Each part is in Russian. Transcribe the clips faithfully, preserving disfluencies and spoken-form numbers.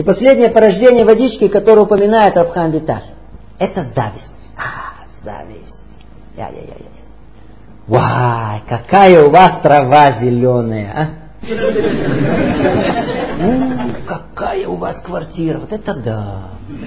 И последнее порождение водички, которое упоминает Рабхам Виталь, это зависть. А, зависть. Я-я-я-я. Вай, какая у вас трава зеленая, а? Ну, какая у вас квартира, вот это да.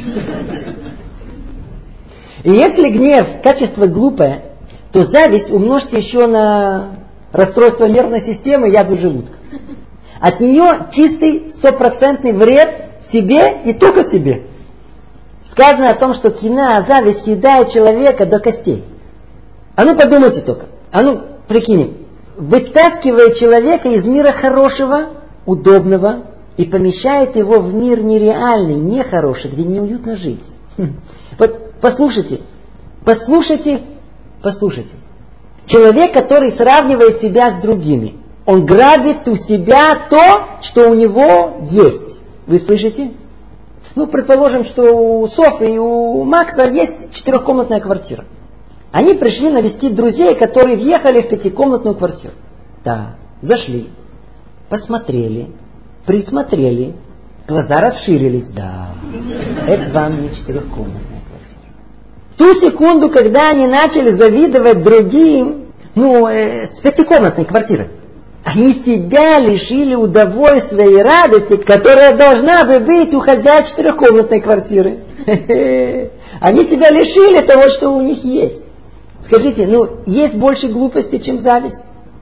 И если гнев качество глупое, то зависть умножьте еще на расстройство нервной системы, язву желудка. От нее чистый стопроцентный вред себе и только себе. Сказано о том, что кина, зависть съедает человека до костей. А ну подумайте только. А ну прикинем. Вытаскивает человека из мира хорошего, удобного и помещает его в мир нереальный, нехороший, где неуютно жить. Вот послушайте, послушайте, послушайте. Человек, который сравнивает себя с другими, он грабит у себя то, что у него есть. Вы слышите? Ну, предположим, что у Софы и у Макса есть четырехкомнатная квартира. Они пришли навестить друзей, которые въехали в пятикомнатную квартиру. Да, зашли, посмотрели, присмотрели, глаза расширились. Да, это вам не четырехкомнатная квартира. В ту секунду, когда они начали завидовать другим, ну, э, с пятикомнатной квартиры, они себя лишили удовольствия и радости, которая должна бы быть у хозяев четырехкомнатной квартиры. Они себя лишили того, что у них есть. Скажите, ну, есть больше глупости, чем зависть?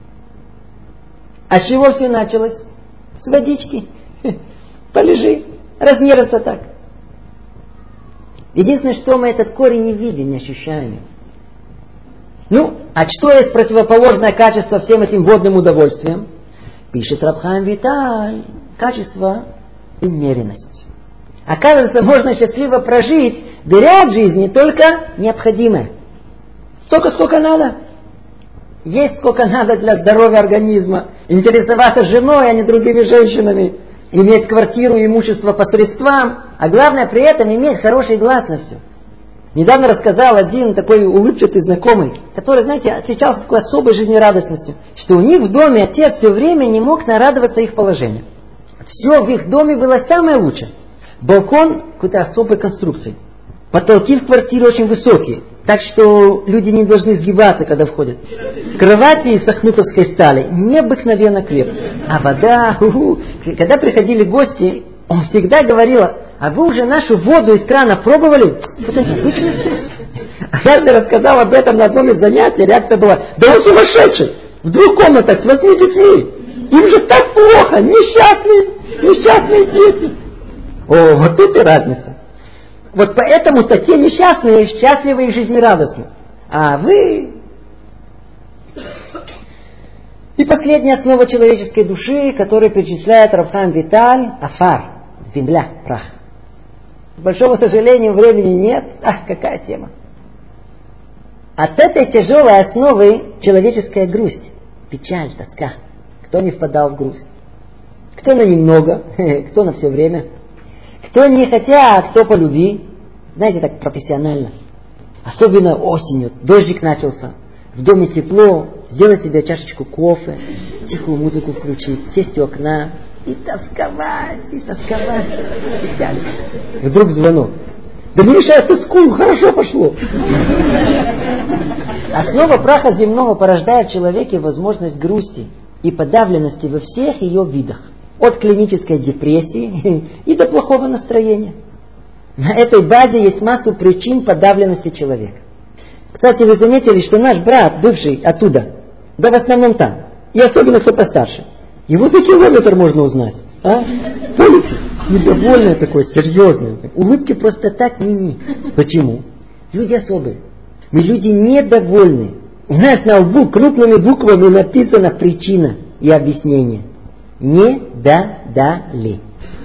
А с чего все началось? С водички. Полежи, разнервился так. Единственное, что мы этот корень не видим, не ощущаем. Ну, а что есть противоположное качество всем этим водным удовольствиям? Пишет Рабхам Виталь. Качество умеренность. Оказывается, можно счастливо прожить, беря от жизни только необходимое. Столько, сколько надо. Есть сколько надо для здоровья организма. Интересоваться женой, а не другими женщинами. Иметь квартиру, имущество по средствам. А главное при этом иметь хороший глаз на все. Недавно рассказал один такой улыбчатый знакомый, который, знаете, отличался такой особой жизнерадостностью, что у них в доме отец все время не мог нарадоваться их положению. Все в их доме было самое лучшее. Балкон какой-то особой конструкции. Потолки в квартире очень высокие, так что люди не должны сгибаться, когда входят. Кровати из сахнутовской стали необыкновенно крепкие. А вода, у-у. Когда приходили гости, он всегда говорил: а вы уже нашу воду из крана пробовали? Это необычный вкус. Однажды рассказал об этом на одном из занятий, реакция была: да он сумасшедший! В двух комнатах с восьми детьми! Им же так плохо! Несчастные, несчастные дети! О, вот тут и разница. Вот поэтому-то те несчастные счастливы и жизнерадостны. А вы... И последняя основа человеческой души, которую перечисляет Рабхам Виталь, афар, земля, прах. К большому сожалению, времени нет. Ах, какая тема. От этой тяжелой основы человеческая грусть, печаль, тоска. Кто не впадал в грусть? Кто на немного, кто на все время. Кто не хотя, а кто по любви. Знаете, так профессионально. Особенно осенью, дождик начался. В доме тепло, сделать себе чашечку кофе, тихую музыку включить, сесть у окна и тосковать, и тосковать, печалиться. Вдруг звонок. Да не мешай, тоскую, хорошо пошло. Основа праха земного порождает в человеке возможность грусти и подавленности во всех ее видах. От клинической депрессии и до плохого настроения. На этой базе есть массу причин подавленности человека. Кстати, вы заметили, что наш брат, бывший оттуда, да в основном там, и особенно кто постарше, его за километр можно узнать. А? Помните? Недовольное такое, серьезное. Улыбки просто так ни-ни. Почему? Люди особые. Мы люди недовольны. У нас на лбу крупными буквами написана причина и объяснение. Не додали.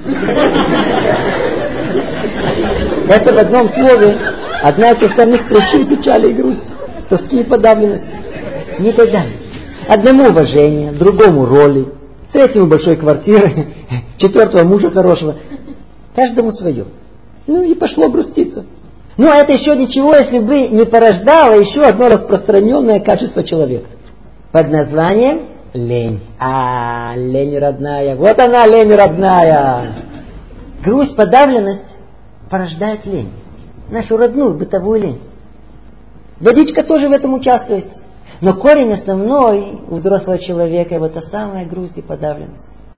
Это в одном слове одна из основных причин печали и грусти, тоски и подавленности. Не додали. Одному уважение, другому роли, третьему большой квартиры, четвертого мужа хорошего. Каждому свое. Ну и пошло груститься. Ну а это еще ничего, если бы не порождало еще одно распространенное качество человека. Под названием лень. А, лень родная. Вот она, лень родная. грусть, подавленность порождает лень. Нашу родную бытовую лень. Водичка тоже в этом участвует. Но корень основной у взрослого человека — это самая грусть и подавленность.